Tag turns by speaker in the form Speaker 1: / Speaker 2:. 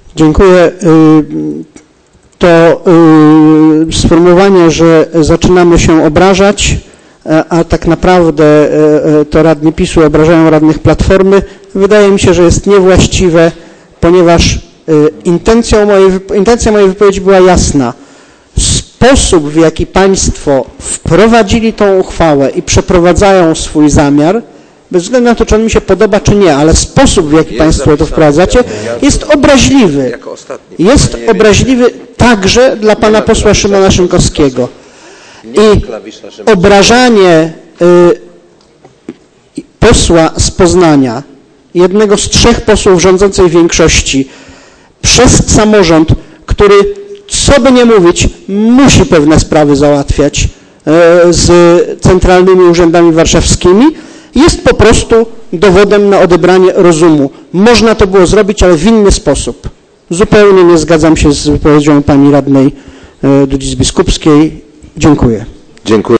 Speaker 1: Dziękuję. To sformułowanie, że zaczynamy się obrażać, a tak naprawdę to radni PiS-u obrażają radnych Platformy, wydaje mi się, że jest niewłaściwe, ponieważ intencja mojej wypowiedzi była jasna. Sposób, w jaki państwo wprowadzili tą uchwałę i przeprowadzają swój zamiar, bez względu na to, czy on mi się podoba, czy nie, ale sposób, w jaki państwo to wprowadzacie, jest obraźliwy. Jest obraźliwy także dla pana posła Szymona Szynkowskiego. I obrażanie posła z Poznania, jednego z 3 posłów rządzącej większości, przez samorząd, który, co by nie mówić, musi pewne sprawy załatwiać z centralnymi urzędami warszawskimi, jest po prostu dowodem na odebranie rozumu. Można to było zrobić, ale w inny sposób. Zupełnie nie zgadzam się z wypowiedzią pani radnej Dudzis-Biskupskiej. Dziękuję.
Speaker 2: Dziękuję.